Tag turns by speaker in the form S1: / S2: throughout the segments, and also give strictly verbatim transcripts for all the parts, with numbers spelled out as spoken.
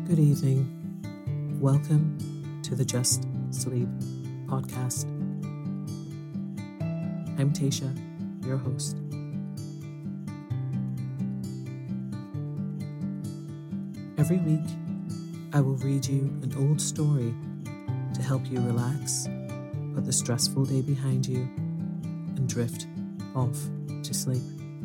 S1: Good evening. Welcome to the Just Sleep podcast. I'm Tasha, your host. Every week, I will read you an old story to help you relax, put the stressful day behind you, and drift off to sleep.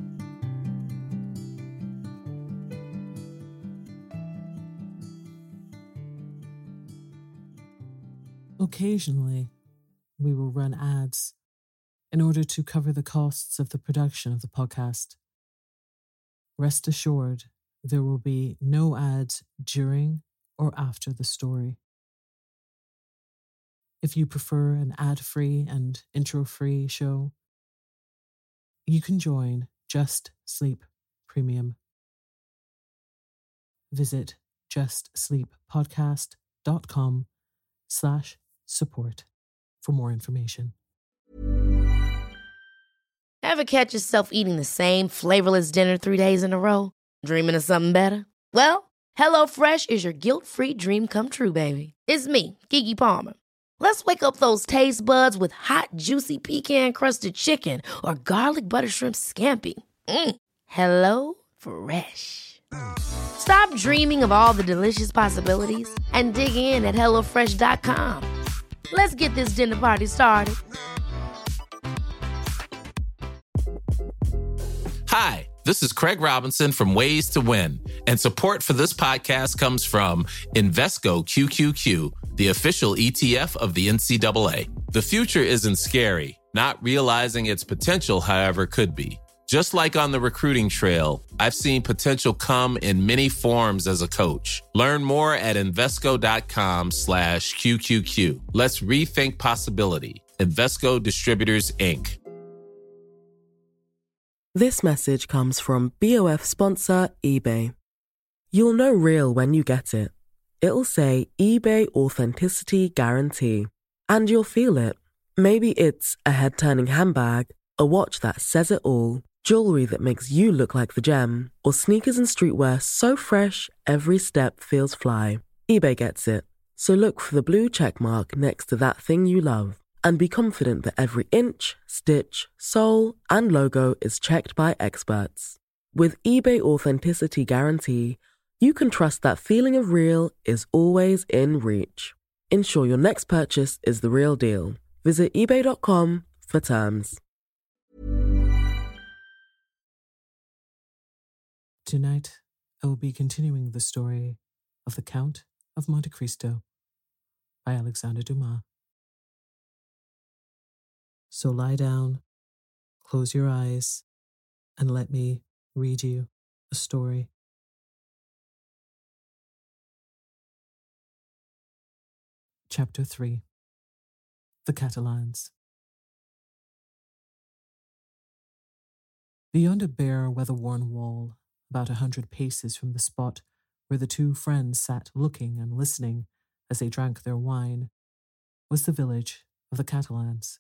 S1: Occasionally, we will run ads in order to cover the costs of the production of the podcast. Rest assured, there will be no ads during or after the story. If you prefer an ad-free and intro-free show, you can join Just Sleep Premium. Visit justsleeppodcast.com slash support for more information.
S2: Ever catch yourself eating the same flavorless dinner three days in a row? Dreaming of something better? Well, HelloFresh is your guilt-free dream come true, baby. It's me, Keke Palmer. Let's wake up those taste buds with hot, juicy pecan-crusted chicken or garlic butter shrimp scampi. Mm. Hello Fresh. Stop dreaming of all the delicious possibilities and dig in at hello fresh dot com. Let's get this dinner party started.
S3: Hi, this is Craig Robinson from Ways to Win, and support for this podcast comes from Invesco Q Q Q, the official E T F of the N C double A. The future isn't scary. Not realizing its potential, however, could be. Just like on the recruiting trail, I've seen potential come in many forms as a coach. Learn more at Invesco.com slash QQQ. Let's rethink possibility. Invesco Distributors, Incorporated.
S4: This message comes from B O F sponsor eBay. You'll know real when you get it. It'll say eBay Authenticity Guarantee. And you'll feel it. Maybe it's a head-turning handbag, a watch that says it all, jewelry that makes you look like the gem, or sneakers and streetwear so fresh every step feels fly. eBay gets it. So look for the blue check mark next to that thing you love. And be confident that every inch, stitch, sole, and logo is checked by experts. With eBay Authenticity Guarantee, you can trust that feeling of real is always in reach. Ensure your next purchase is the real deal. Visit ebay dot com for terms.
S1: Tonight, I will be continuing the story of The Count of Monte Cristo by Alexander Dumas. So lie down, close your eyes, and let me read you a story. Chapter three. The Catalans. Beyond a bare, weather-worn wall, about a hundred paces from the spot where the two friends sat looking and listening as they drank their wine, was the village of the Catalans.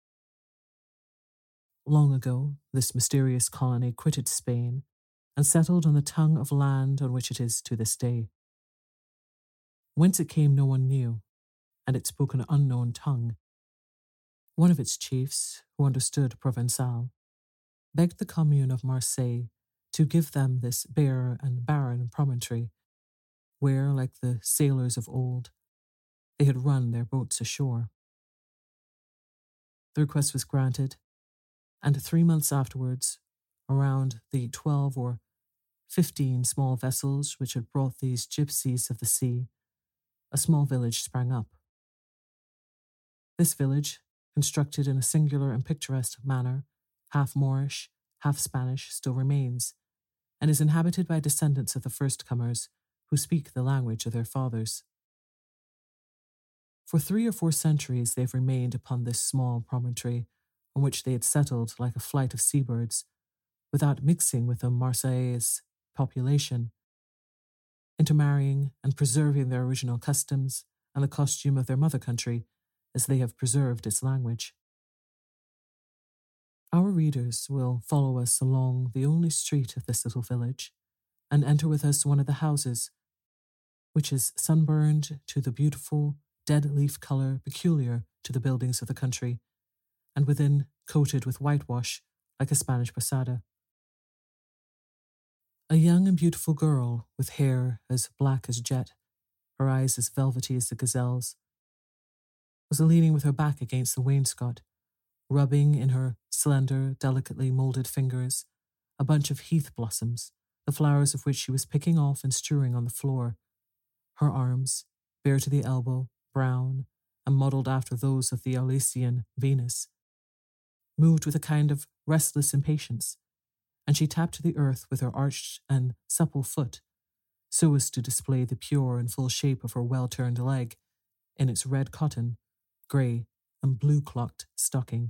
S1: Long ago, this mysterious colony quitted Spain and settled on the tongue of land on which it is to this day. Whence it came no one knew, and it spoke an unknown tongue. One of its chiefs, who understood Provençal, begged the commune of Marseille to give them this bare and barren promontory, where, like the sailors of old, they had run their boats ashore. The request was granted, and three months afterwards, around the twelve or fifteen small vessels which had brought these gypsies of the sea, a small village sprang up. This village, constructed in a singular and picturesque manner, half Moorish, half Spanish, still remains, and is inhabited by descendants of the first comers who speak the language of their fathers. For three or four centuries they have remained upon this small promontory, on which they had settled like a flight of seabirds, without mixing with the Marseillais population, intermarrying and preserving their original customs and the costume of their mother country as they have preserved its language. Our readers will follow us along the only street of this little village and enter with us one of the houses, which is sunburned to the beautiful dead leaf colour peculiar to the buildings of the country, and within coated with whitewash like a Spanish posada. A young and beautiful girl with hair as black as jet, her eyes as velvety as the gazelle's, was leaning with her back against the wainscot, rubbing in her slender, delicately moulded fingers a bunch of heath blossoms, the flowers of which she was picking off and strewing on the floor. Her arms, bare to the elbow, brown, and modelled after those of the Aulasian Venus, moved with a kind of restless impatience, and she tapped the earth with her arched and supple foot, so as to display the pure and full shape of her well-turned leg in its red cotton, grey, and blue-clocked stocking.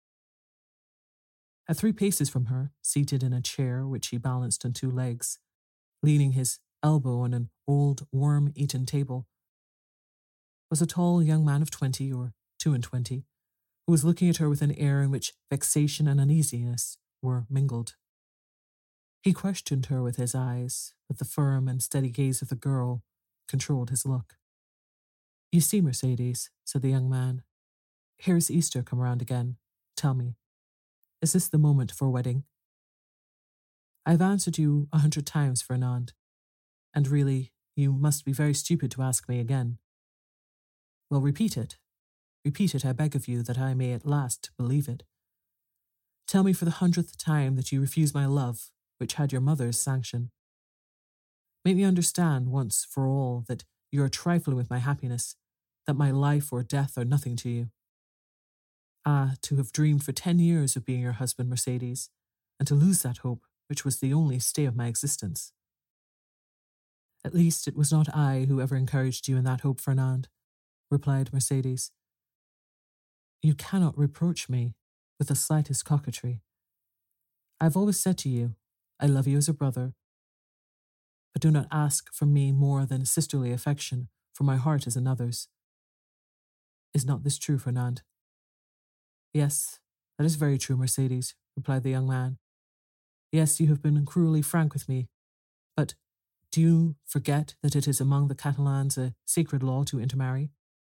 S1: At three paces from her, seated in a chair which he balanced on two legs, leaning his elbow on an old worm-eaten table, was a tall young man of twenty or two and twenty, who was looking at her with an air in which vexation and uneasiness were mingled. He questioned her with his eyes, but the firm and steady gaze of the girl controlled his look. "You see, Mercedes," said the young man, "here's Easter come round again. Tell me, is this the moment for a wedding?" "I have answered you a hundred times, Fernand, and really, you must be very stupid to ask me again." "Well, repeat it. Repeat it, I beg of you, that I may at last believe it. Tell me for the hundredth time that you refuse my love, which had your mother's sanction. Make me understand once for all that you are trifling with my happiness, that my life or death are nothing to you. Ah, to have dreamed for ten years of being your husband, Mercedes, and to lose that hope, which was the only stay of my existence." "At least it was not I who ever encouraged you in that hope, Fernand," replied Mercedes. "You cannot reproach me with the slightest coquetry. I have always said to you, I love you as a brother, but do not ask from me more than sisterly affection, for my heart is another's. Is not this true, Fernand?" "Yes, that is very true, Mercedes," replied the young man. "Yes, you have been cruelly frank with me, but do you forget that it is among the Catalans a sacred law to intermarry?"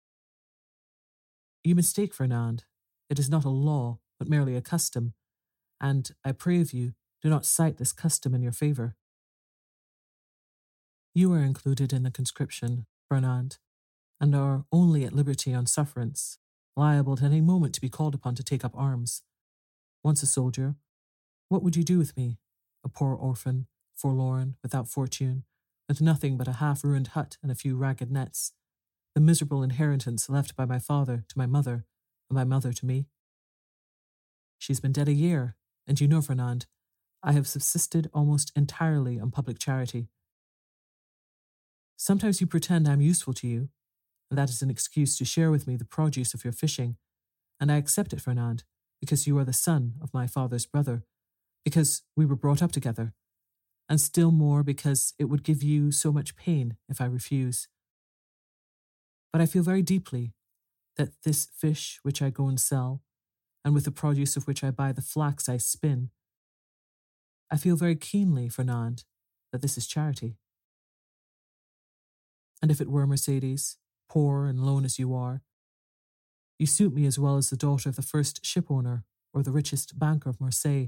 S1: "You mistake, Fernand. It is not a law, but merely a custom, and I pray of you, do not cite this custom in your favour." "You are included in the conscription, Fernand, and are only at liberty on sufferance, liable at any moment to be called upon to take up arms. Once a soldier, what would you do with me, a poor orphan, forlorn, without fortune, with nothing but a half-ruined hut and a few ragged nets, the miserable inheritance left by my father to my mother, and my mother to me? She's been dead a year, and you know, Fernand, I have subsisted almost entirely on public charity. Sometimes you pretend I am useful to you, and that is an excuse to share with me the produce of your fishing, and I accept it, Fernand, because you are the son of my father's brother, because we were brought up together, and still more because it would give you so much pain if I refuse. But I feel very deeply that this fish which I go and sell, and with the produce of which I buy the flax I spin, I feel very keenly, Fernand, that this is charity. And if it were, Mercedes, poor and lone as you are, you suit me as well as the daughter of the first ship-owner or the richest banker of Marseille.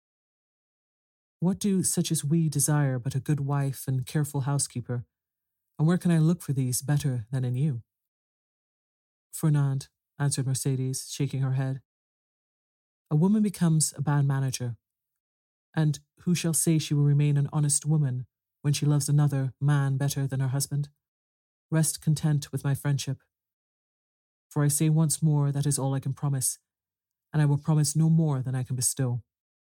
S1: What do such as we desire but a good wife and careful housekeeper, and where can I look for these better than in you?" "Fernand," answered Mercedes, shaking her head, "a woman becomes a bad manager, and who shall say she will remain an honest woman when she loves another man better than her husband? Rest content with my friendship. For I say once more that is all I can promise, and I will promise no more than I can bestow."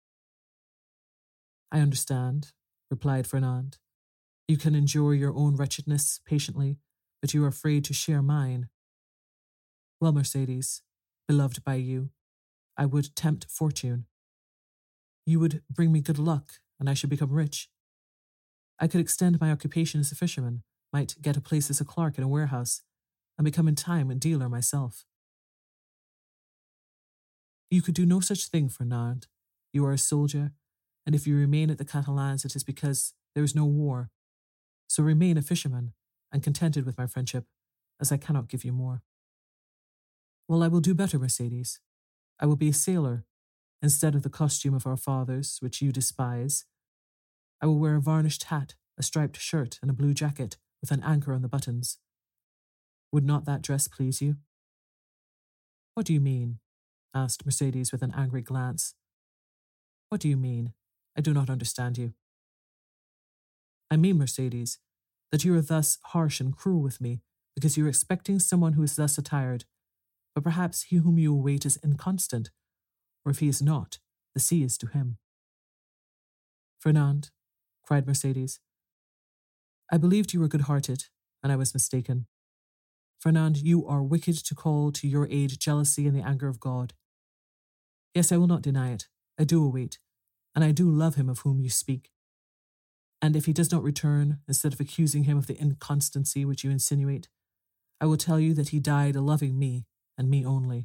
S1: "I understand," replied Fernand. "You can endure your own wretchedness patiently, but you are afraid to share mine. Well, Mercedes, beloved by you, I would tempt fortune. You would bring me good luck, and I should become rich. I could extend my occupation as a fisherman, might get a place as a clerk in a warehouse, and become in time a dealer myself. You could do no such thing, Fernand. You are a soldier, and if you remain at the Catalans it is because there is no war. So remain a fisherman, and contented with my friendship, as I cannot give you more. Well, I will do better, Mercedes. I will be a sailor, instead of the costume of our fathers, which you despise. I will wear a varnished hat, a striped shirt, and a blue jacket with an anchor on the buttons. Would not that dress please you?" "What do you mean?" asked Mercedes with an angry glance. "What do you mean? I do not understand you." "I mean, Mercedes, that you are thus harsh and cruel with me because you are expecting someone who is thus attired, but perhaps he whom you await is inconstant, or if he is not, the sea is to him." "Fernand," cried Mercedes, "I believed you were good-hearted, and I was mistaken. Fernand, you are wicked to call to your aid jealousy and the anger of God. Yes, I will not deny it. I do await, and I do love him of whom you speak. And if he does not return, instead of accusing him of the inconstancy which you insinuate, I will tell you that he died loving me, and me only."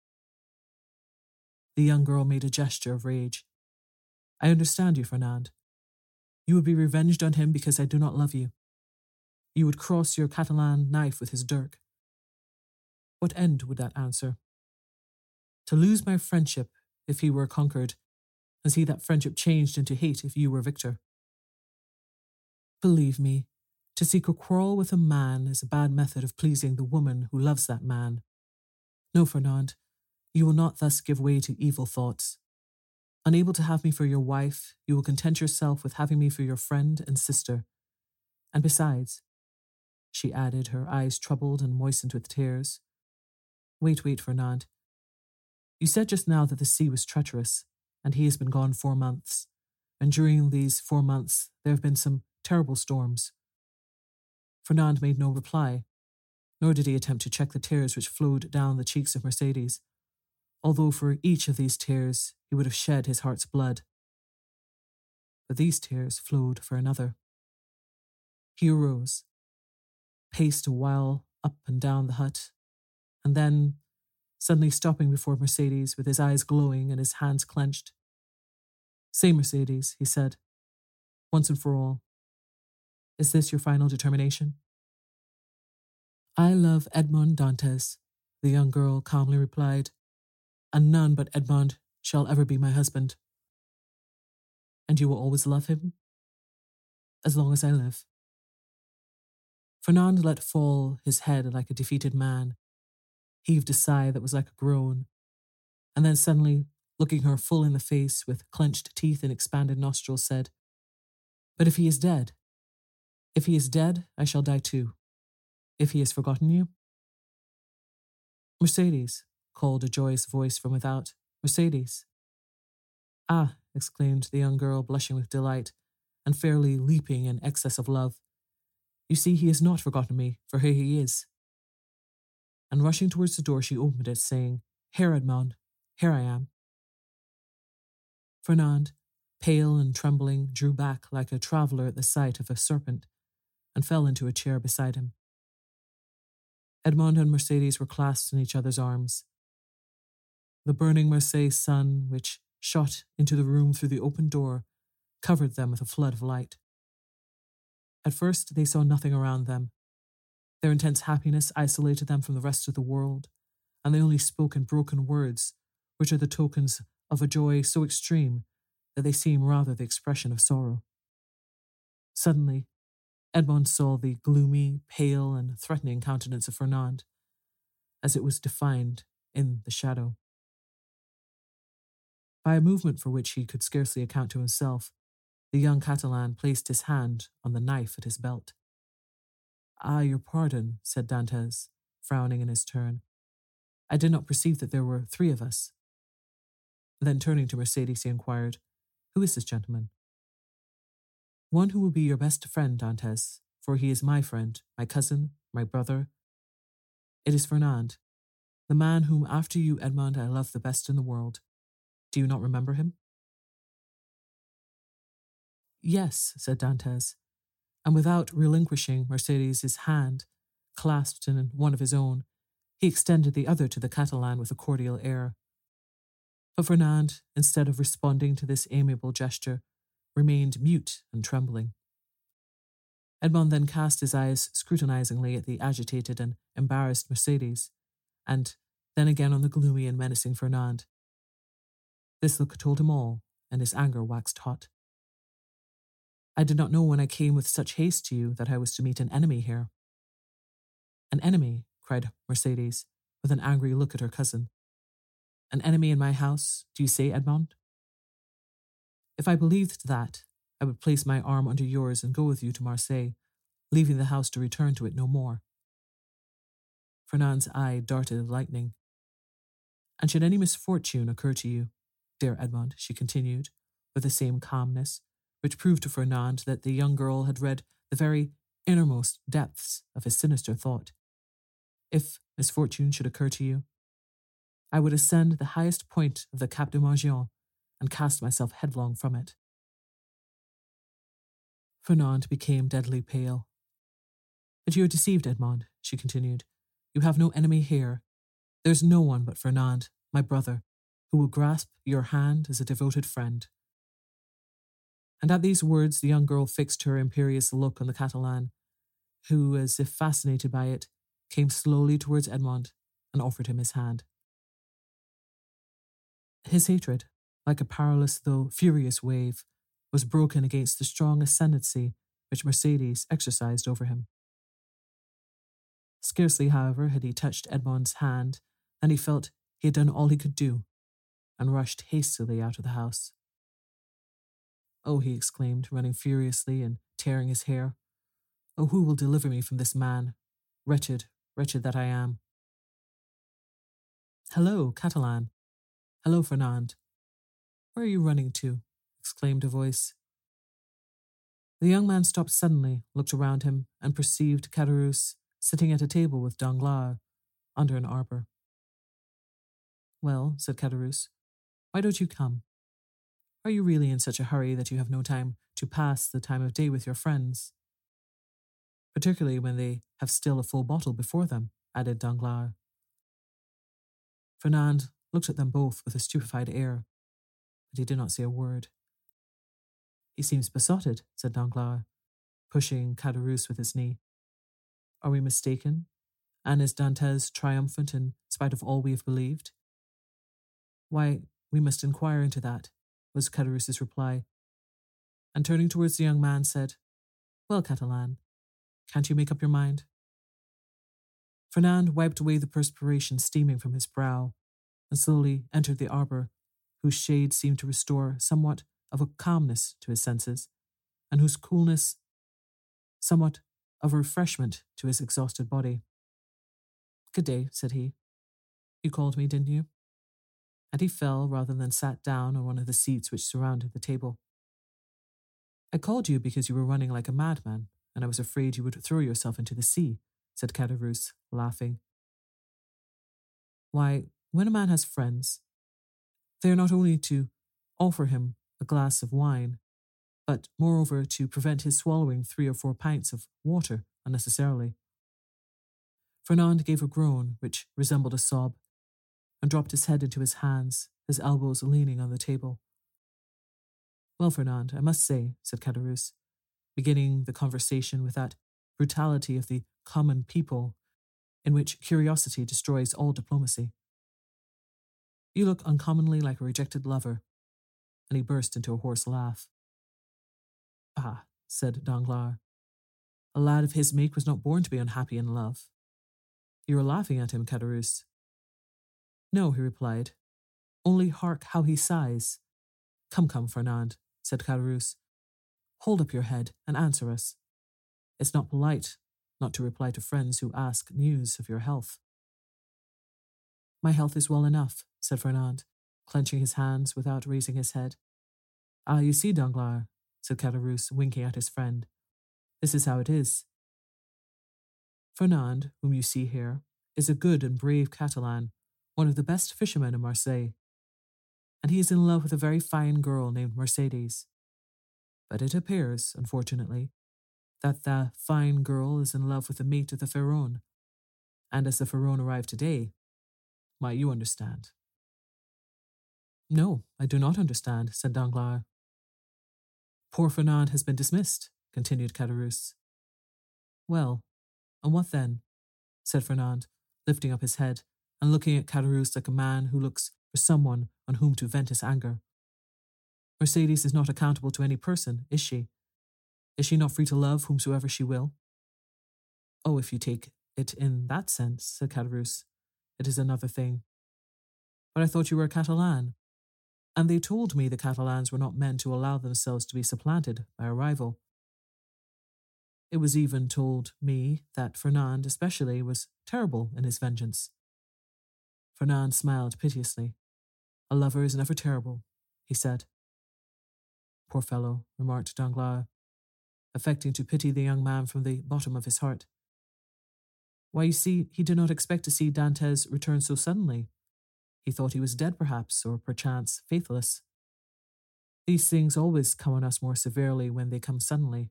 S1: The young girl made a gesture of rage. "I understand you, Fernand. You would be revenged on him because I do not love you. You would cross your Catalan knife with his dirk. What end would that answer? To lose my friendship if he were conquered, and see that friendship changed into hate if you were victor. Believe me, to seek a quarrel with a man is a bad method of pleasing the woman who loves that man. No, Fernand, you will not thus give way to evil thoughts. Unable to have me for your wife, you will content yourself with having me for your friend and sister. And besides," she added, her eyes troubled and moistened with tears. "Wait, wait, Fernand. You said just now that the sea was treacherous, and he has been gone four months, and during these four months there have been some terrible storms." Fernand made no reply, nor did he attempt to check the tears which flowed down the cheeks of Mercedes, although for each of these tears he would have shed his heart's blood. But these tears flowed for another. He arose, paced a while up and down the hut, and then, suddenly stopping before Mercedes with his eyes glowing and his hands clenched, "Say, Mercedes," he said, "once and for all, is this your final determination?" "I love Edmond Dantes," the young girl calmly replied, "and none but Edmond shall ever be my husband." "And you will always love him?" "As long as I live." Fernand let fall his head like a defeated man, heaved a sigh that was like a groan, and then suddenly, looking her full in the face with clenched teeth and expanded nostrils, said, "But if he is dead? If he is dead, I shall die too. If he has forgotten you?" "Mercedes," called a joyous voice from without. "Mercedes." "Ah," exclaimed the young girl, blushing with delight, and fairly leaping in excess of love. "You see, he has not forgotten me, for here he is." And rushing towards the door, she opened it, saying, "Here, Edmond, here I am." Fernand, pale and trembling, drew back like a traveller at the sight of a serpent, and fell into a chair beside him. Edmond and Mercedes were clasped in each other's arms. The burning Marseille sun, which shot into the room through the open door, covered them with a flood of light. At first they saw nothing around them. Their intense happiness isolated them from the rest of the world, and they only spoke in broken words, which are the tokens of a joy so extreme that they seem rather the expression of sorrow. Suddenly, Edmond saw the gloomy, pale, and threatening countenance of Fernand, as it was defined in the shadow. By a movement for which he could scarcely account to himself, the young Catalan placed his hand on the knife at his belt. "Ah, your pardon," said Dantes, frowning in his turn. "I did not perceive that there were three of us." Then turning to Mercedes, he inquired, "Who is this gentleman?" "One who will be your best friend, Dantes, for he is my friend, my cousin, my brother. It is Fernand, the man whom after you, Edmond, I love the best in the world. Do you not remember him?" "Yes," said Dantes, and without relinquishing Mercedes' hand, clasped in one of his own, he extended the other to the Catalan with a cordial air. But Fernand, instead of responding to this amiable gesture, remained mute and trembling. Edmond then cast his eyes scrutinizingly at the agitated and embarrassed Mercedes, and then again on the gloomy and menacing Fernand. This look told him all, and his anger waxed hot. I did not know when I came with such haste to you that I was to meet an enemy here. An enemy, cried Mercedes, with an angry look at her cousin. An enemy in my house, do you say, Edmond? If I believed that, I would place my arm under yours and go with you to Marseille, leaving the house to return to it no more. Fernand's eye darted lightning. And should any misfortune occur to you, dear Edmond, she continued, with the same calmness, which proved to Fernand that the young girl had read the very innermost depths of his sinister thought. If misfortune should occur to you, I would ascend the highest point of the Cap de Margion and cast myself headlong from it. Fernand became deadly pale. But you are deceived, Edmond, she continued. You have no enemy here. There is no one but Fernand, my brother, who will grasp your hand as a devoted friend. And at these words the young girl fixed her imperious look on the Catalan, who, as if fascinated by it, came slowly towards Edmond and offered him his hand. His hatred, like a powerless though furious wave, was broken against the strong ascendancy which Mercedes exercised over him. Scarcely, however, had he touched Edmond's hand than he felt he had done all he could do, and rushed hastily out of the house. Oh, he exclaimed, running furiously and tearing his hair. Oh, who will deliver me from this man? Wretched, wretched that I am. Hello, Catalan. Hello, Fernand. Where are you running to? Exclaimed a voice. The young man stopped suddenly, looked around him, and perceived Caderousse sitting at a table with Danglars under an arbour. Well, said Caderousse, why don't you come? Are you really in such a hurry that you have no time to pass the time of day with your friends? Particularly when they have still a full bottle before them, added Danglars. Fernand looked at them both with a stupefied air, but he did not say a word. He seems besotted, said Danglars, pushing Caderousse with his knee. Are we mistaken? And is Dantès triumphant in spite of all we have believed? Why, we must inquire into that, was Caderousse's reply, and turning towards the young man said, Well, Catalan, can't you make up your mind? Fernand wiped away the perspiration steaming from his brow, and slowly entered the arbour, whose shade seemed to restore somewhat of a calmness to his senses, and whose coolness somewhat of a refreshment to his exhausted body. Good day, said he. You called me, didn't you? And he fell rather than sat down on one of the seats which surrounded the table. I called you because you were running like a madman, and I was afraid you would throw yourself into the sea, said Caderousse, laughing. Why, when a man has friends, they are not only to offer him a glass of wine, but moreover to prevent his swallowing three or four pints of water unnecessarily. Fernand gave a groan which resembled a sob, and dropped his head into his hands, his elbows leaning on the table. Well, Fernand, I must say, said Caderousse, beginning the conversation with that brutality of the common people in which curiosity destroys all diplomacy. You look uncommonly like a rejected lover, and he burst into a hoarse laugh. Ah, said Danglars, a lad of his make was not born to be unhappy in love. You are laughing at him, Caderousse. No, he replied, only hark how he sighs. Come, come, Fernand, said Caderousse. Hold up your head and answer us. It's not polite not to reply to friends who ask news of your health. My health is well enough, said Fernand, clenching his hands without raising his head. Ah, you see, Danglars, said Caderousse, winking at his friend. This is how it is. Fernand, whom you see here, is a good and brave Catalan, one of the best fishermen in Marseille, and he is in love with a very fine girl named Mercedes. But it appears, unfortunately, that the fine girl is in love with the mate of the Pharaon, and as the Pharaon arrived today, why, you understand. No, I do not understand, said Danglars. Poor Fernand has been dismissed, continued Caderousse. Well, and what then? Said Fernand, lifting up his head and looking at Caderousse like a man who looks for someone on whom to vent his anger. Mercedes is not accountable to any person, is she? Is she not free to love whomsoever she will? Oh, if you take it in that sense, said Caderousse, it is another thing. But I thought you were a Catalan, and they told me the Catalans were not men to allow themselves to be supplanted by a rival. It was even told me that Fernand especially was terrible in his vengeance. Fernand smiled piteously. A lover is never terrible, he said. Poor fellow, remarked Danglars, affecting to pity the young man from the bottom of his heart. Why, you see, he did not expect to see Dantès return so suddenly. He thought he was dead, perhaps, or perchance faithless. These things always come on us more severely when they come suddenly.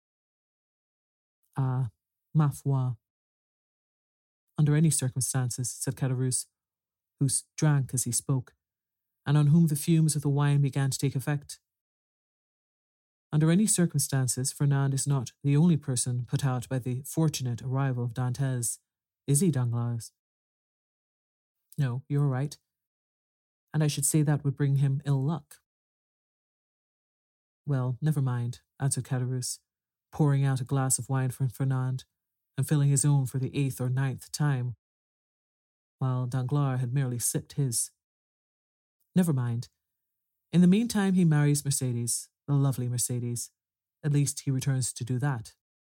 S1: Ah, ma foi. Under any circumstances, said Caderousse, who drank as he spoke, and on whom the fumes of the wine began to take effect. Under any circumstances, Fernand is not the only person put out by the fortunate arrival of Dantès, is he, Danglars? No, you are right, and I should say that would bring him ill luck. Well, never mind, answered Caderousse, pouring out a glass of wine for Fernand, and filling his own for the eighth or ninth time, while Danglars had merely sipped his. Never mind. In the meantime he marries Mercedes, the lovely Mercedes. At least he returns to do that.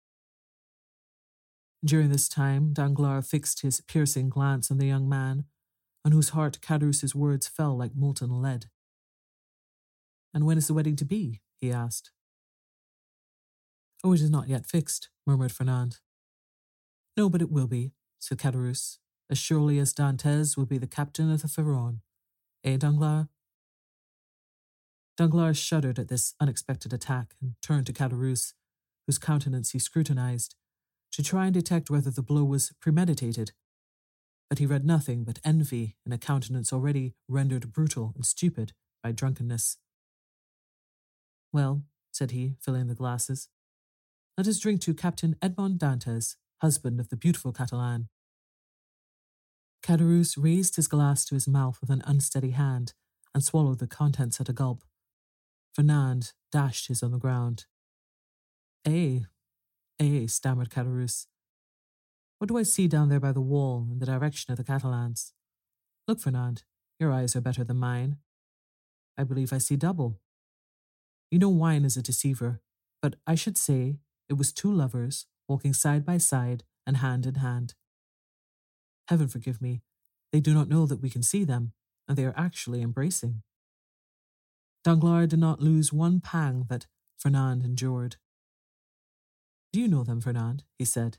S1: During this time, Danglars fixed his piercing glance on the young man, on whose heart Caderousse's words fell like molten lead. And when is the wedding to be? He asked. Oh, it is not yet fixed, murmured Fernand. No, but it will be, said Caderousse, as surely as Dantès will be the captain of the Pharaon. Eh, Danglars? Danglars shuddered at this unexpected attack and turned to Caderousse, whose countenance he scrutinized, to try and detect whether the blow was premeditated. But he read nothing but envy in a countenance already rendered brutal and stupid by drunkenness. Well, said he, filling the glasses, let us drink to Captain Edmond Dantès, husband of the beautiful Catalan. Caderousse raised his glass to his mouth with an unsteady hand and swallowed the contents at a gulp. Fernand dashed his on the ground. Eh, eh, stammered Caderousse. What do I see down there by the wall in the direction of the Catalans? Look, Fernand, your eyes are better than mine. I believe I see double. You know wine is a deceiver, but I should say it was two lovers walking side by side and hand in hand. Heaven forgive me, they do not know that we can see them, and they are actually embracing. Danglars did not lose one pang that Fernand endured. Do you know them, Fernand? He said.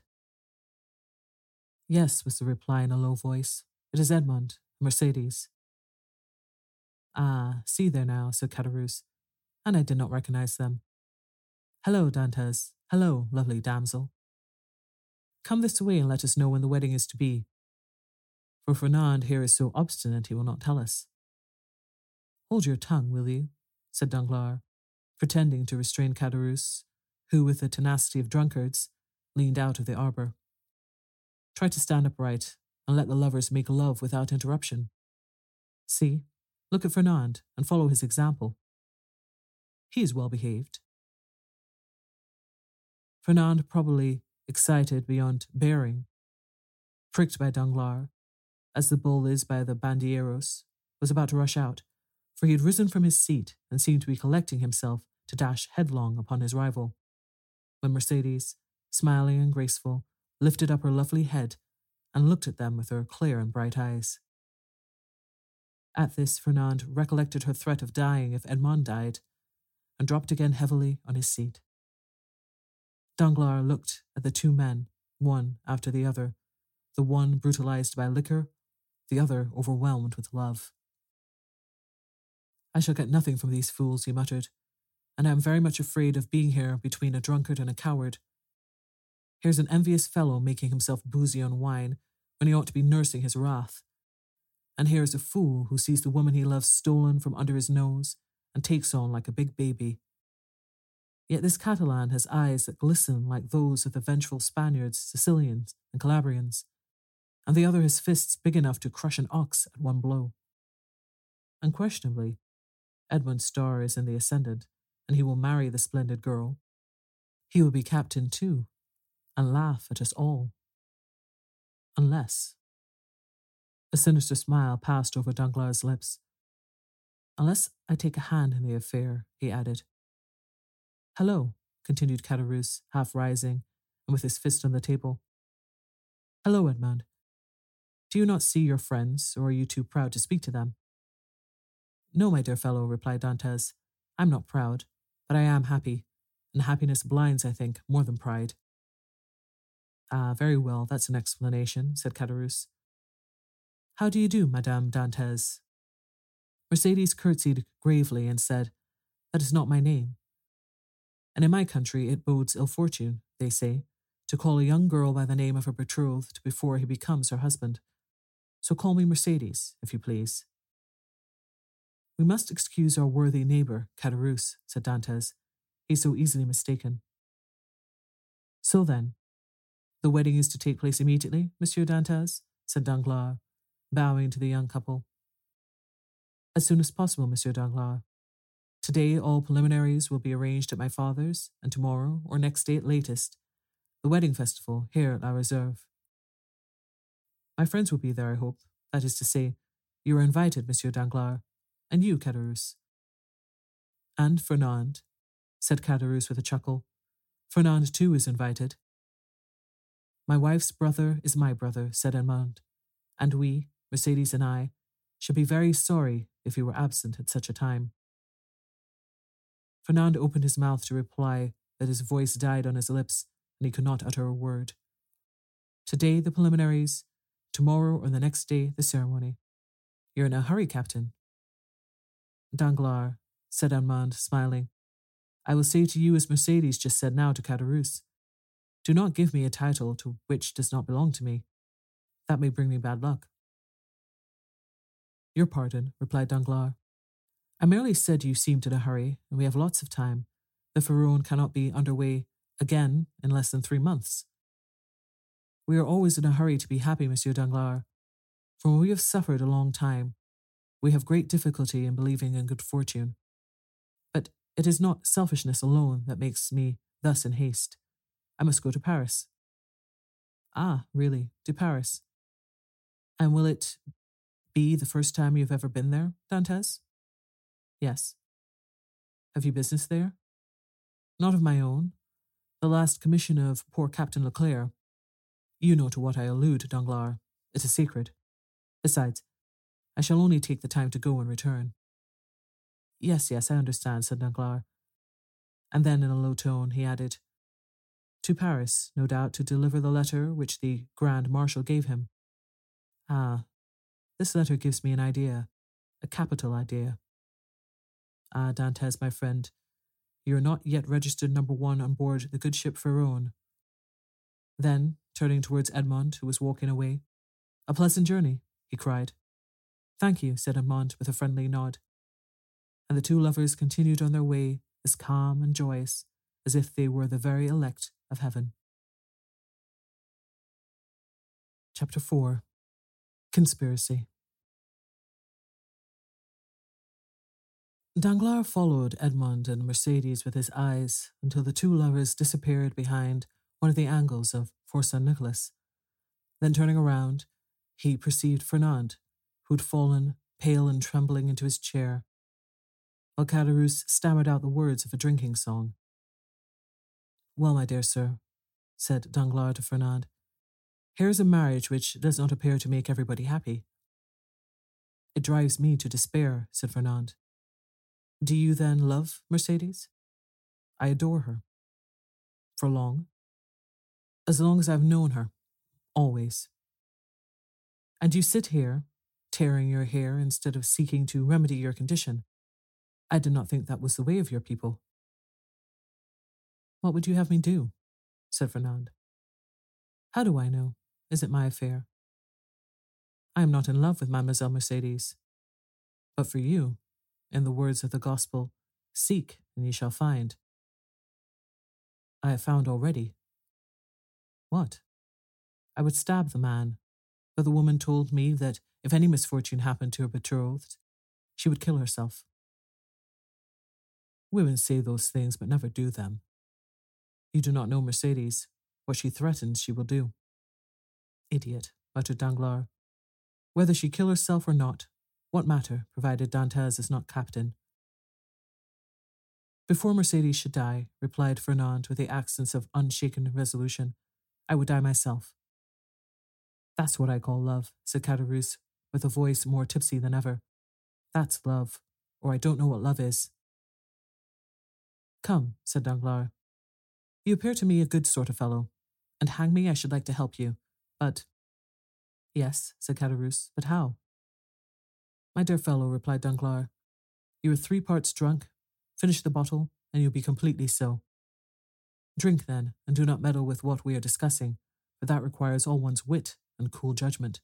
S1: Yes, was the reply in a low voice. It is Edmond, Mercedes. Ah, see there now, said Caderousse, and I did not recognize them. Hello, Dantès. Hello, lovely damsel. Come this way and let us know when the wedding is to be. For Fernand here is so obstinate he will not tell us. Hold your tongue, will you? Said Danglars, pretending to restrain Caderousse, who, with the tenacity of drunkards, leaned out of the arbour. Try to stand upright and let the lovers make love without interruption. See, look at Fernand and follow his example. He is well behaved. Fernand, probably excited beyond bearing, pricked by Danglars, as the bull is by the bandilleros, was about to rush out, for he had risen from his seat and seemed to be collecting himself to dash headlong upon his rival, when Mercedes, smiling and graceful, lifted up her lovely head and looked at them with her clear and bright eyes. At this, Fernand recollected her threat of dying if Edmond died, and dropped again heavily on his seat. Danglars looked at the two men, one after the other, the one brutalized by liquor, the other overwhelmed with love. I shall get nothing from these fools, he muttered, and I am very much afraid of being here between a drunkard and a coward. Here's an envious fellow making himself boozy on wine when he ought to be nursing his wrath. And here's a fool who sees the woman he loves stolen from under his nose and takes on like a big baby. Yet this Catalan has eyes that glisten like those of the vengeful Spaniards, Sicilians, and Calabrians, and the other has fists big enough to crush an ox at one blow. Unquestionably, Edmund's star is in the ascendant, and he will marry the splendid girl. He will be captain too, and laugh at us all. Unless... A sinister smile passed over Danglars' lips. Unless I take a hand in the affair, he added. Hello, continued Caderousse, half rising, and with his fist on the table. Hello, Edmond. Do you not see your friends, or are you too proud to speak to them? No, my dear fellow, replied Dantès. I'm not proud, but I am happy, and happiness blinds, I think, more than pride. Ah, very well, that's an explanation, said Caderousse. How do you do, Madame Dantès? Mercédès curtsied gravely and said, That is not my name. And in my country it bodes ill fortune, they say, to call a young girl by the name of her betrothed before he becomes her husband. So call me Mercédès, if you please. We must excuse our worthy neighbour, Caderousse, said Dantès. He's so easily mistaken. So then, the wedding is to take place immediately, Monsieur Dantès, said Danglars, bowing to the young couple. As soon as possible, Monsieur Danglars. Today all preliminaries will be arranged at my father's, and tomorrow, or next day at latest, the wedding festival here at La Réserve. My friends will be there, I hope. That is to say, you are invited, Monsieur Danglars, and you, Caderousse. And Fernand, said Caderousse with a chuckle. Fernand, too, is invited. My wife's brother is my brother, said Edmond, and we, Mercédès and I, should be very sorry if he were absent at such a time. Fernand opened his mouth to reply, that his voice died on his lips, and he could not utter a word. Today the preliminaries, tomorrow or the next day the ceremony. You're in a hurry, Captain. Danglars, said Edmond, smiling, I will say to you as Mercédès just said now to Caderousse. Do not give me a title to which does not belong to me. That may bring me bad luck. Your pardon, replied Danglars. I merely said you seemed in a hurry, and we have lots of time. The Pharaon cannot be under way again in less than three months. We are always in a hurry to be happy, Monsieur Danglars, for when we have suffered a long time, we have great difficulty in believing in good fortune. But it is not selfishness alone that makes me thus in haste. I must go to Paris. Ah, really, to Paris. And will it be the first time you have ever been there, Dantès? Yes. Have you business there? Not of my own. The last commission of poor Captain Leclerc. You know to what I allude, Danglars. It is sacred. Besides, I shall only take the time to go and return. Yes, yes, I understand, said Danglars. And then in a low tone he added, To Paris, no doubt, to deliver the letter which the Grand Marshal gave him. Ah, this letter gives me an idea, a capital idea. Ah, Dantès, my friend, you are not yet registered number one on board the good ship Pharaon. Then, turning towards Edmond, who was walking away, A pleasant journey, he cried. Thank you, said Edmond with a friendly nod. And the two lovers continued on their way as calm and joyous as if they were the very elect of heaven. Chapter four. Conspiracy. Danglars followed Edmond and Mercédès with his eyes until the two lovers disappeared behind one of the angles of Fort Saint-Nicolas. Then turning around, he perceived Fernand, who had fallen, pale and trembling, into his chair, while Caderousse stammered out the words of a drinking song. Well, my dear sir, said Danglars to Fernand, here is a marriage which does not appear to make everybody happy. It drives me to despair, said Fernand. Do you then love Mercédès? I adore her. For long? As long as I've known her. Always. And you sit here, tearing your hair instead of seeking to remedy your condition. I did not think that was the way of your people. What would you have me do? Said Fernand. How do I know? Is it my affair? I am not in love with Mademoiselle Mercédès. But for you, in the words of the gospel, seek and ye shall find. I have found already. What? I would stab the man, but the woman told me that if any misfortune happened to her betrothed, she would kill herself. Women say those things but never do them. You do not know Mercedes. What she threatens, she will do. Idiot, muttered Danglars. Whether she kill herself or not, what matter, provided Dantès is not captain? Before Mercedes should die, replied Fernand with the accents of unshaken resolution, I would die myself. That's what I call love, said Caderousse, with a voice more tipsy than ever. That's love, or I don't know what love is. Come, said Danglars. You appear to me a good sort of fellow, and hang me, I should like to help you, but... Yes, said Caderousse, but how? My dear fellow, replied Danglars, you are three parts drunk. Finish the bottle, and you'll be completely so. Drink, then, and do not meddle with what we are discussing, for that requires all one's wit and cool judgment.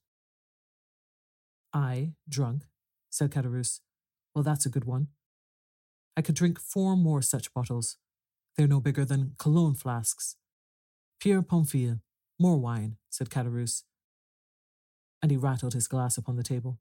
S1: I, drunk, said Caderousse. Well, that's a good one. I could drink four more such bottles. They're no bigger than cologne flasks. Pierre Pamphile, more wine, said Caderousse. And he rattled his glass upon the table.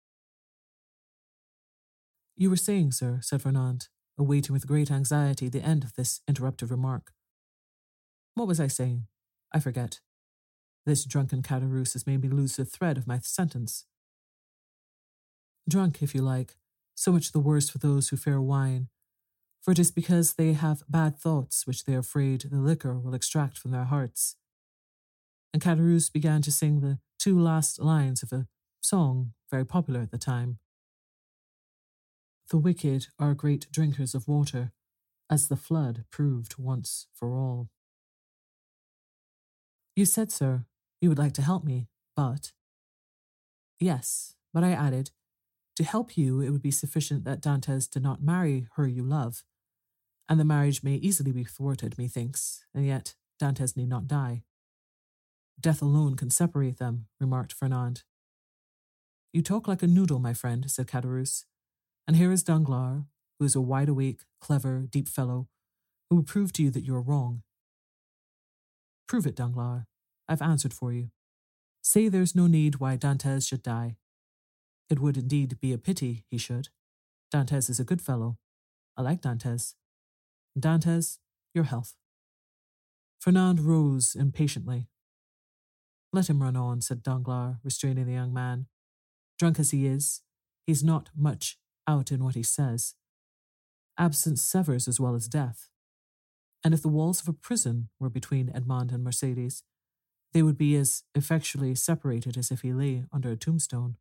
S1: You were saying, sir, said Fernand, awaiting with great anxiety the end of this interruptive remark. What was I saying? I forget. This drunken Caderousse has made me lose the thread of my sentence. Drunk, if you like, so much the worse for those who fear wine, for it is because they have bad thoughts which they are afraid the liquor will extract from their hearts. And Caderousse began to sing the two last lines of a song very popular at the time. The wicked are great drinkers of water, as the flood proved once for all. You said, sir, you would like to help me, but... Yes, but I added, to help you it would be sufficient that Dantès did not marry her you love, and the marriage may easily be thwarted, methinks, and yet Dantès need not die. Death alone can separate them, remarked Fernand. You talk like a noodle, my friend, said Caderousse, and here is Danglars, who is a wide-awake, clever, deep fellow, who will prove to you that you are wrong. Prove it, Danglars. I've answered for you. Say there's no need why Dantès should die. It would indeed be a pity he should. Dantès is a good fellow. I like Dantès. Dantès, your health. Fernand rose impatiently. Let him run on, said Danglars, restraining the young man. Drunk as he is, he's not much out in what he says. Absence severs as well as death. And if the walls of a prison were between Edmond and Mercedes, they would be as effectually separated as if he lay under a tombstone.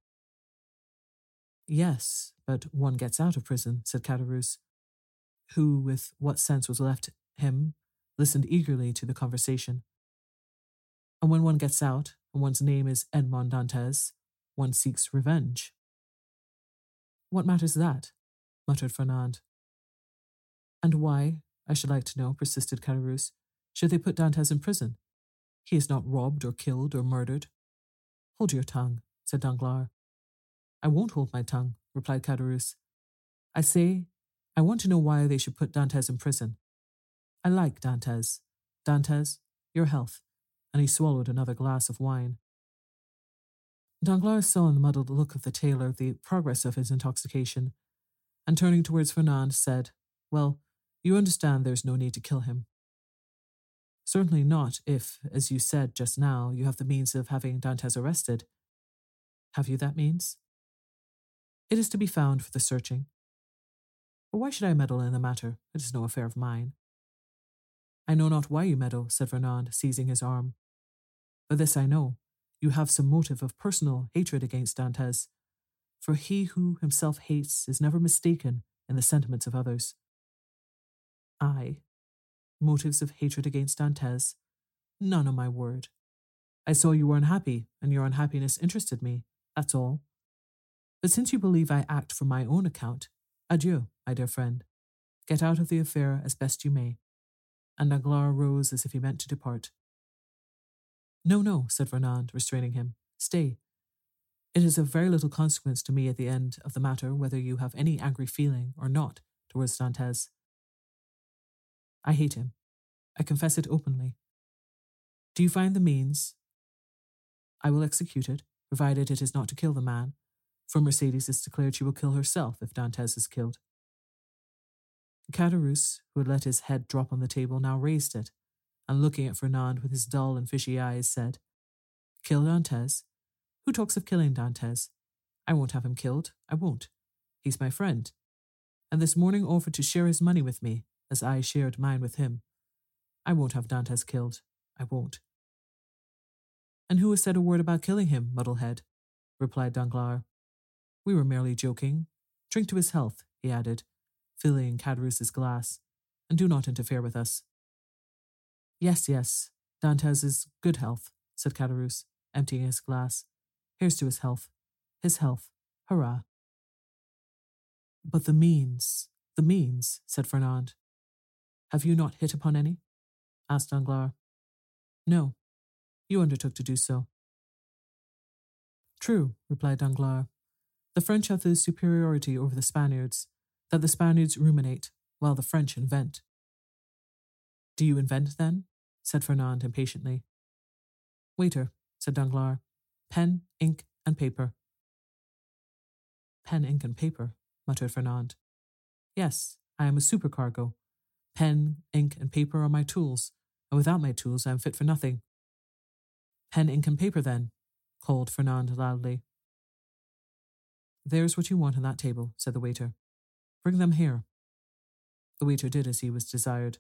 S1: Yes, but one gets out of prison, said Caderousse, who, with what sense was left him, listened eagerly to the conversation. And when one gets out, and one's name is Edmond Dantès, one seeks revenge. What matters that? Muttered Fernand. And why, I should like to know, persisted Caderousse, should they put Dantès in prison? He is not robbed or killed or murdered. Hold your tongue, said Danglars. I won't hold my tongue, replied Caderousse. I say, I want to know why they should put Dantès in prison. I like Dantès. Dantès, your health. And he swallowed another glass of wine. Danglars saw in the muddled look of the tailor the progress of his intoxication, and turning towards Fernand, said, Well, you understand there's no need to kill him. Certainly not if, as you said just now, you have the means of having Dantès arrested. Have you that means? It is to be found for the searching. But why should I meddle in the matter? It is no affair of mine. I know not why you meddle, said Fernand, seizing his arm. But this I know, you have some motive of personal hatred against Dantès, for he who himself hates is never mistaken in the sentiments of others. I, motives of hatred against Dantès? None, on my word. I saw you were unhappy, and your unhappiness interested me, that's all. But since you believe I act for my own account, adieu, my dear friend. Get out of the affair as best you may. And Danglars rose as if he meant to depart. No, no, said Fernand, restraining him. Stay. It is of very little consequence to me at the end of the matter whether you have any angry feeling or not towards Dantès. I hate him. I confess it openly. Do you find the means? I will execute it, provided it is not to kill the man, for Mercedes has declared she will kill herself if Dantes is killed. Caderousse, who had let his head drop on the table, now raised it, and looking at Fernand with his dull and fishy eyes, said, Kill Dantes? Who talks of killing Dantes? I won't have him killed. I won't. He's my friend. And this morning offered to share his money with me, as I shared mine with him. I won't have Dantes killed. I won't. And who has said a word about killing him, Muddlehead? Replied Danglars. We were merely joking. Drink to his health, he added, filling Caderousse's glass, and do not interfere with us. Yes, yes, Dantes's good health, said Caderousse, emptying his glass. Here's to his health. His health. Hurrah. But the means, the means, said Fernand. Have you not hit upon any? Asked Danglars. No, you undertook to do so. True, replied Danglars. The French have the superiority over the Spaniards, that the Spaniards ruminate, while the French invent. Do you invent, then? Said Fernand impatiently. Waiter, said Danglars. Pen, ink, and paper. Pen, ink, and paper, muttered Fernand. Yes, I am a supercargo. Pen, ink, and paper are my tools, and without my tools I am fit for nothing. Pen, ink, and paper, then, called Fernand loudly. There's what you want on that table, said the waiter. Bring them here. The waiter did as he was desired.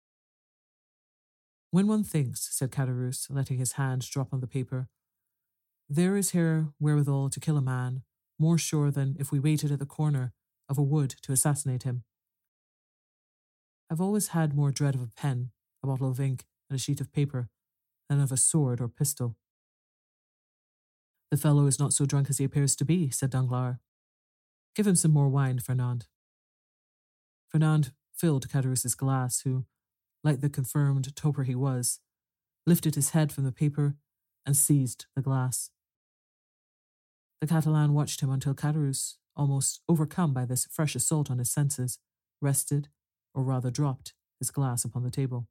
S1: When one thinks, said Caderousse, letting his hand drop on the paper, there is here wherewithal to kill a man, more sure than if we waited at the corner of a wood to assassinate him. I've always had more dread of a pen, a bottle of ink, and a sheet of paper than of a sword or pistol. The fellow is not so drunk as he appears to be, said Danglars. Give him some more wine, Fernand. Fernand filled Caderousse's glass, who, like the confirmed toper he was, lifted his head from the paper and seized the glass. The Catalan watched him until Caderousse, almost overcome by this fresh assault on his senses, rested, or rather dropped, his glass upon the table.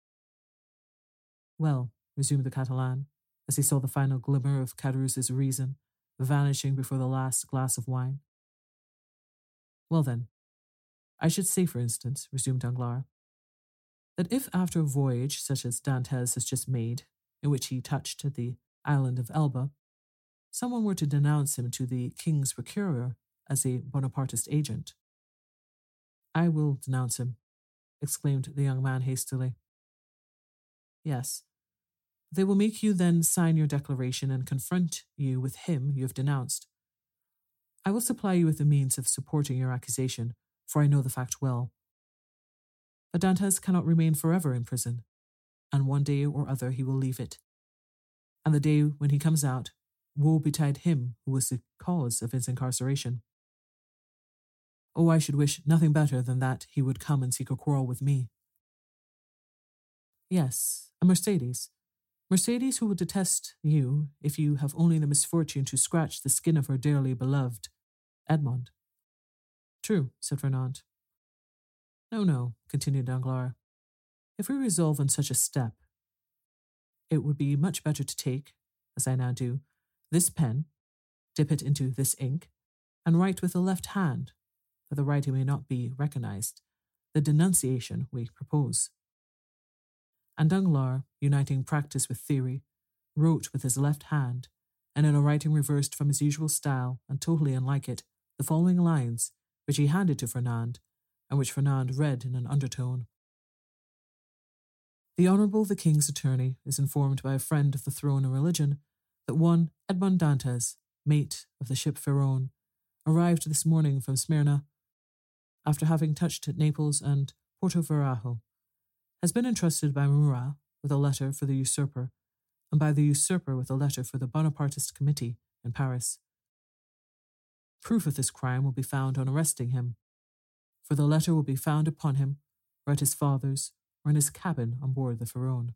S1: Well, resumed the Catalan, as he saw the final glimmer of Caderousse's reason vanishing before the last glass of wine. Well then, I should say, for instance, resumed Danglars, that if after a voyage such as Dantes has just made, in which he touched at the island of Elba, someone were to denounce him to the king's procureur as a Bonapartist agent. I will denounce him, exclaimed the young man hastily. Yes, they will make you then sign your declaration and confront you with him you have denounced. I will supply you with the means of supporting your accusation, for I know the fact well. But Dantes cannot remain forever in prison, and one day or other he will leave it. And the day when he comes out, woe betide him who was the cause of his incarceration. Oh, I should wish nothing better than that he would come and seek a quarrel with me. Yes, a Mercedes. Mercedes who will detest you if you have only the misfortune to scratch the skin of her dearly beloved Edmond. True, said Fernand. No, no, continued Danglars. If we resolve on such a step, it would be much better to take, as I now do, this pen, dip it into this ink, and write with the left hand, that the writing may not be recognized, the denunciation we propose. And Danglars, uniting practice with theory, wrote with his left hand, and in a writing reversed from his usual style and totally unlike it, the following lines, which he handed to Fernand, and which Fernand read in an undertone. The Honourable the King's Attorney is informed by a friend of the throne and religion that one Edmond Dantes, mate of the ship Pharaon, arrived this morning from Smyrna, after having touched at Naples and Porto Ferrajo, has been entrusted by Murat with a letter for the usurper, and by the usurper with a letter for the Bonapartist Committee in Paris. Proof of this crime will be found on arresting him, for the letter will be found upon him, or at his father's, or in his cabin on board the Pharaon.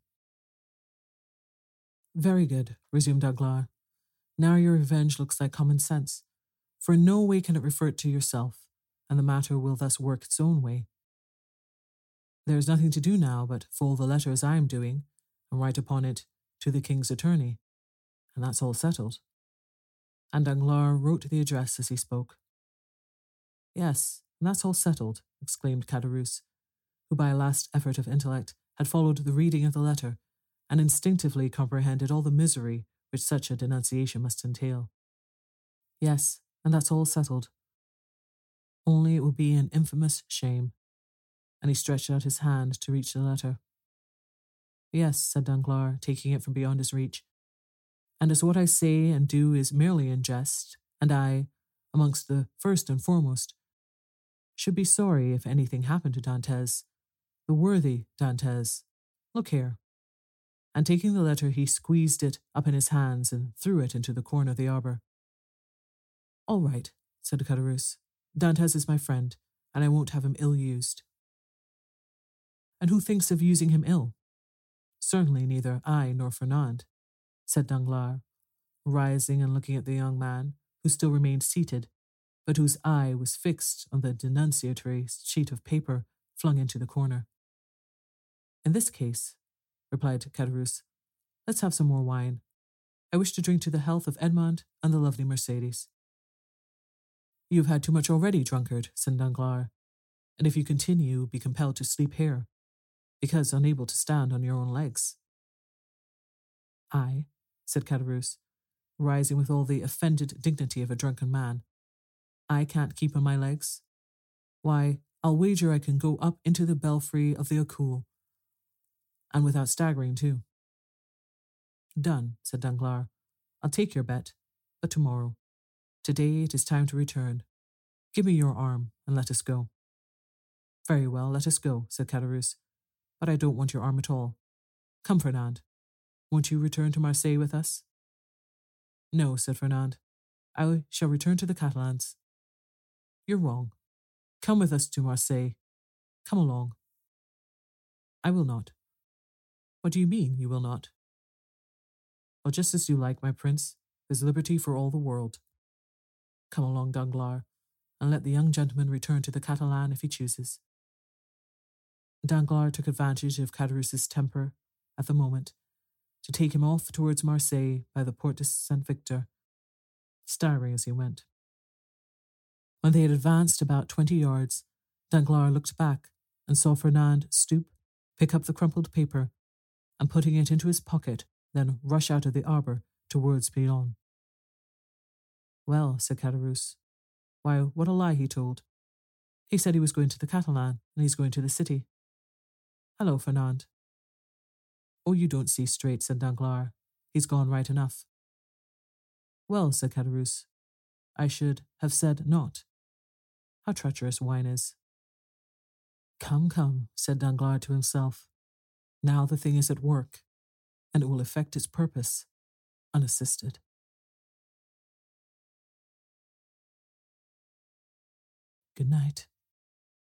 S1: Very good, resumed Danglars. Now your revenge looks like common sense, for in no way can it refer to yourself, and the matter will thus work its own way. There is nothing to do now but fold the letter as I am doing and write upon it to the king's attorney, and that's all settled. And Danglars wrote the address as he spoke. Yes, and that's all settled, exclaimed Caderousse, who by a last effort of intellect had followed the reading of the letter and instinctively comprehended all the misery which such a denunciation must entail. Yes, and that's all settled. Only it will be an infamous shame. And he stretched out his hand to reach the letter. Yes, said Danglars, taking it from beyond his reach. And as what I say and do is merely in jest, and I, amongst the first and foremost, should be sorry if anything happened to Dantès, the worthy Dantès. Look here. And taking the letter, he squeezed it up in his hands and threw it into the corner of the arbor. All right, said Caderousse. Dantès is my friend, and I won't have him ill-used. And who thinks of using him ill? Certainly neither I nor Fernand, said Danglars, rising and looking at the young man, who still remained seated, but whose eye was fixed on the denunciatory sheet of paper flung into the corner. In this case, replied Caderousse, let's have some more wine. I wish to drink to the health of Edmond and the lovely Mercédès. You have had too much already, drunkard, said Danglars, and if you continue, you will be compelled to sleep here, because unable to stand on your own legs. I, said Caderousse, rising with all the offended dignity of a drunken man, I can't keep on my legs? Why, I'll wager I can go up into the belfry of the Accoules, and without staggering too. Done, said Danglars. I'll take your bet, but tomorrow. Today it is time to return. Give me your arm, and let us go. Very well, let us go, said Caderousse, but I don't want your arm at all. Come, Fernand. Won't you return to Marseille with us? No, said Fernand. I shall return to the Catalans. You're wrong. Come with us to Marseille. Come along. I will not. What do you mean, you will not? Well, just as you like, my prince. There's liberty for all the world. Come along, Danglars, and let the young gentleman return to the Catalan if he chooses. Danglars took advantage of Caderousse's temper at the moment to take him off towards Marseille by the Porte de Saint-Victor, staggering as he went. When they had advanced about twenty yards, Danglars looked back and saw Fernand stoop, pick up the crumpled paper, and putting it into his pocket, then rush out of the arbour towards Pilon. Well, said Caderousse, why, what a lie he told. He said he was going to the Catalan, and he's going to the city. Hello, Fernand. Oh, you don't see straight, said Danglars. He's gone right enough. Well, said Caderousse, I should have said not. How treacherous wine is. Come, come, said Danglars to himself. Now the thing is at work, and it will effect its purpose, unassisted. Good night.